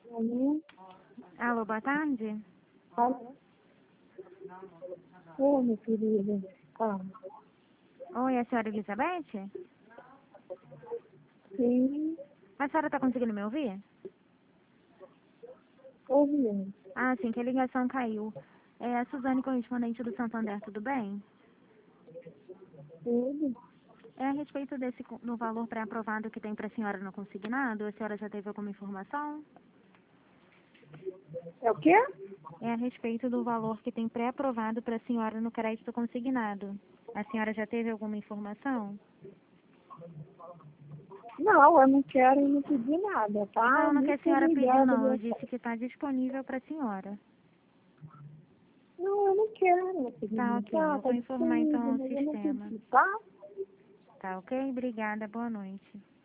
Alô? Alô, boa tarde. Alô? Ô, minha querida. Oi, a senhora Elizabeth? Sim, A senhora está conseguindo me ouvir? ouvindo. Ah, sim, que a ligação caiu. É a Suzane, correspondente do Santander, tudo bem? Tudo. É a respeito no valor pré-aprovado que tem para a senhora no consignado, a senhora já teve alguma informação? É o quê? É a respeito do valor que tem pré-aprovado para a senhora no crédito consignado. A senhora já teve alguma informação? Não, eu não quero e não pedi nada, tá? Não que Nem a fui senhora pediu, ligada. não. Eu disse que está disponível para a senhora. Não, eu não quero, minha Tá querida. ok, eu Tá vou informar então disponível, ao mas eu não sistema. pedi, tá? Tá ok? Obrigada, boa noite.